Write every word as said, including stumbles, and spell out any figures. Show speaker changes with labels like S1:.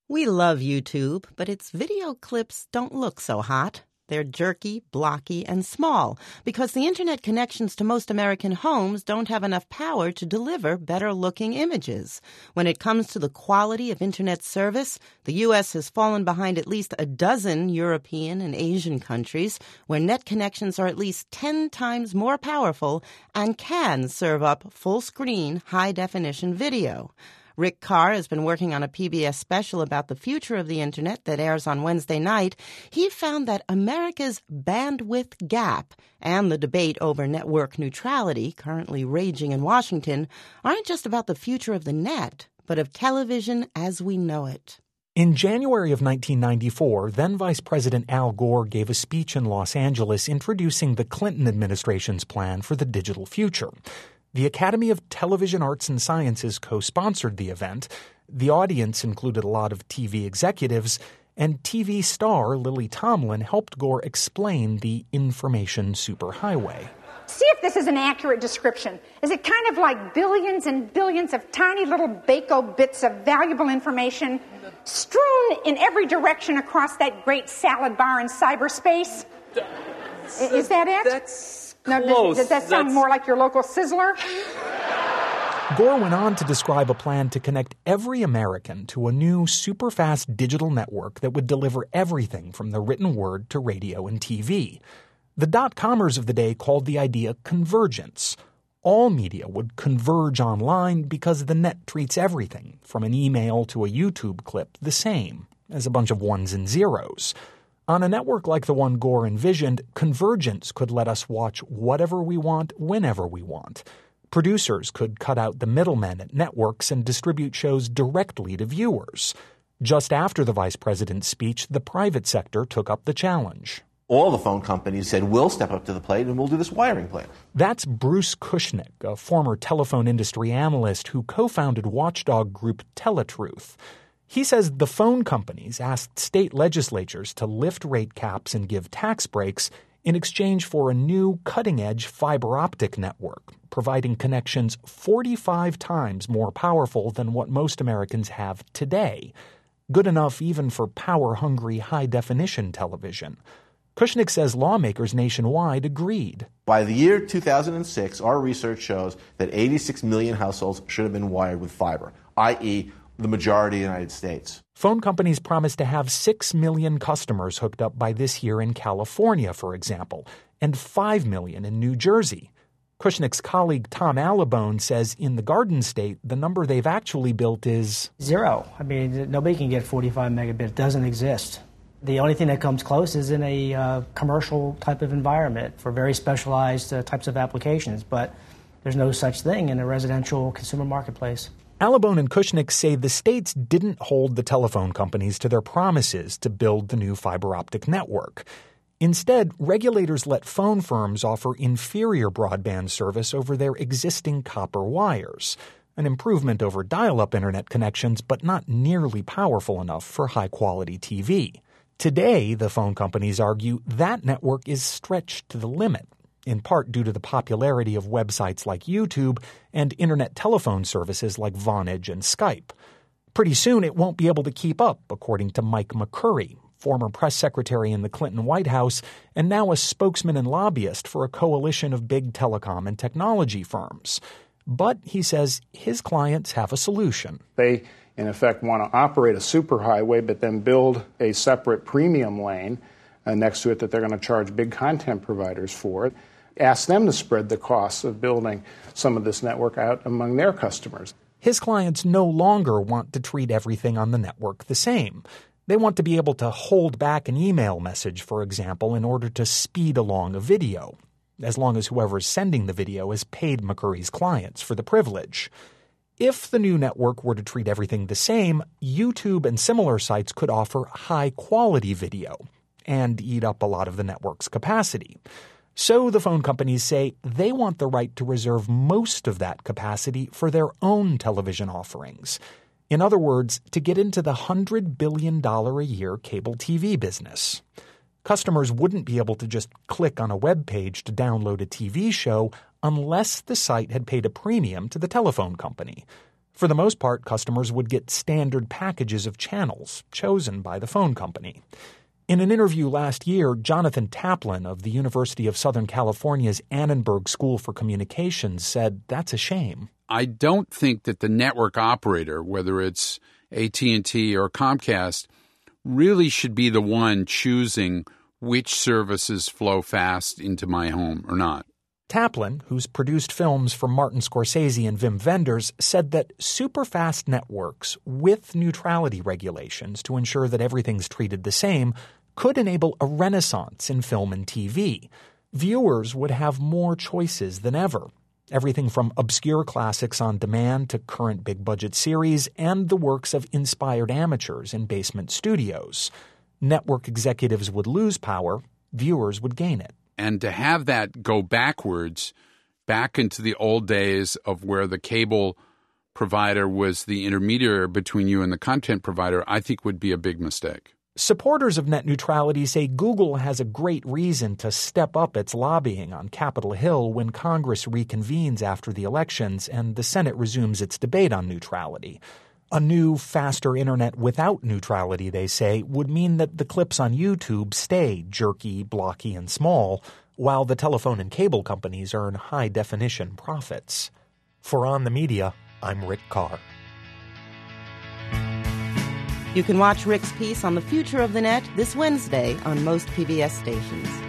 S1: We love YouTube, but its video clips don't look so hot. They're jerky, blocky, and small because the internet connections to most American homes don't have enough power to deliver better-looking images. When it comes to the quality of internet service, the U S has fallen behind at least a dozen European and Asian countries where net connections are at least ten times more powerful and can serve up full-screen, high-definition video. Rick Carr has been working on a P B S special about the future of the internet that airs on Wednesday night. He found that America's bandwidth gap and the debate over network neutrality currently raging in Washington aren't just about the future of the net, but of television as we know it.
S2: In January of nineteen ninety-four, then Vice President Al Gore gave a speech in Los Angeles introducing the Clinton administration's plan for the digital future. The Academy of Television Arts and Sciences co-sponsored the event. The audience included a lot of T V executives, and T V star Lily Tomlin helped Gore explain the information superhighway.
S3: See if this is an accurate description. Is it kind of like billions and billions of tiny little Baco bits of valuable information strewn in every direction across that great salad bar in cyberspace? Is, is that it?
S4: That's...
S3: Now, does, does that sound
S4: That's...
S3: more like your local Sizzler?
S2: Gore went on to describe a plan to connect every American to a new super-fast digital network that would deliver everything from the written word to radio and T V. The dot-commers of the day called the idea convergence. All media would converge online because the net treats everything, from an email to a YouTube clip, the same, as a bunch of ones and zeros. On a network like the one Gore envisioned, convergence could let us watch whatever we want, whenever we want. Producers could cut out the middlemen at networks and distribute shows directly to viewers. Just after the vice president's speech, the private sector took up the challenge.
S5: All the phone companies said, we'll step up to the plate and we'll do this wiring plan.
S2: That's Bruce Kushnick, a former telephone industry analyst who co-founded watchdog group Teletruth. He says the phone companies asked state legislatures to lift rate caps and give tax breaks in exchange for a new cutting-edge fiber optic network, providing connections forty-five times more powerful than what most Americans have today. Good enough even for power-hungry high-definition television. Kushnick says lawmakers nationwide agreed.
S5: By the year two thousand six, our research shows that eighty-six million households should have been wired with fiber, that is, the majority of the United States.
S2: Phone companies promised to have six million customers hooked up by this year in California, for example, and five million in New Jersey. Kushnick's colleague Tom Allibone says in the Garden State, the number they've actually built is...
S6: Zero. I mean, nobody can get forty-five megabit. It doesn't exist. The only thing that comes close is in a uh, commercial type of environment for very specialized uh, types of applications, but there's no such thing in a residential consumer marketplace.
S2: Allibone and Kushnick say the states didn't hold the telephone companies to their promises to build the new fiber optic network. Instead, regulators let phone firms offer inferior broadband service over their existing copper wires, an improvement over dial-up internet connections, but not nearly powerful enough for high-quality T V. Today, the phone companies argue that network is stretched to the limit, in part due to the popularity of websites like YouTube and internet telephone services like Vonage and Skype. Pretty soon it won't be able to keep up, according to Mike McCurry, former press secretary in the Clinton White House and now a spokesman and lobbyist for a coalition of big telecom and technology firms. But, he says, his clients have a solution.
S7: They, in effect, want to operate a superhighway but then build a separate premium lane uh, next to it that they're going to charge big content providers for. Ask them to spread the costs of building some of this network out among their customers.
S2: His clients no longer want to treat everything on the network the same. They want to be able to hold back an email message, for example, in order to speed along a video, as long as whoever's sending the video has paid McCurry's clients for the privilege. If the new network were to treat everything the same, YouTube and similar sites could offer high-quality video and eat up a lot of the network's capacity. So the phone companies say they want the right to reserve most of that capacity for their own television offerings. In other words, to get into the one hundred billion dollars a year cable T V business. Customers wouldn't be able to just click on a web page to download a T V show unless the site had paid a premium to the telephone company. For the most part, customers would get standard packages of channels chosen by the phone company. In an interview last year, Jonathan Taplin of the University of Southern California's Annenberg School for Communications said that's a shame.
S4: I don't think that the network operator, whether it's A T and T or Comcast, really should be the one choosing which services flow fast into my home or not.
S2: Taplin, who's produced films for Martin Scorsese and Wim Wenders, said that superfast networks with neutrality regulations to ensure that everything's treated the same could enable a renaissance in film and T V. Viewers would have more choices than ever. Everything from obscure classics on demand to current big-budget series and the works of inspired amateurs in basement studios. Network executives would lose power, viewers would gain it.
S4: And to have that go backwards, back into the old days of where the cable provider was the intermediary between you and the content provider, I think would be a big mistake.
S2: Supporters of net neutrality say Google has a great reason to step up its lobbying on Capitol Hill when Congress reconvenes after the elections and the Senate resumes its debate on neutrality. A new, faster internet without neutrality, they say, would mean that the clips on YouTube stay jerky, blocky, and small, while the telephone and cable companies earn high-definition profits. For On the Media, I'm Rick Carr.
S1: You can watch Rick's piece on the future of the net this Wednesday on most P B S stations.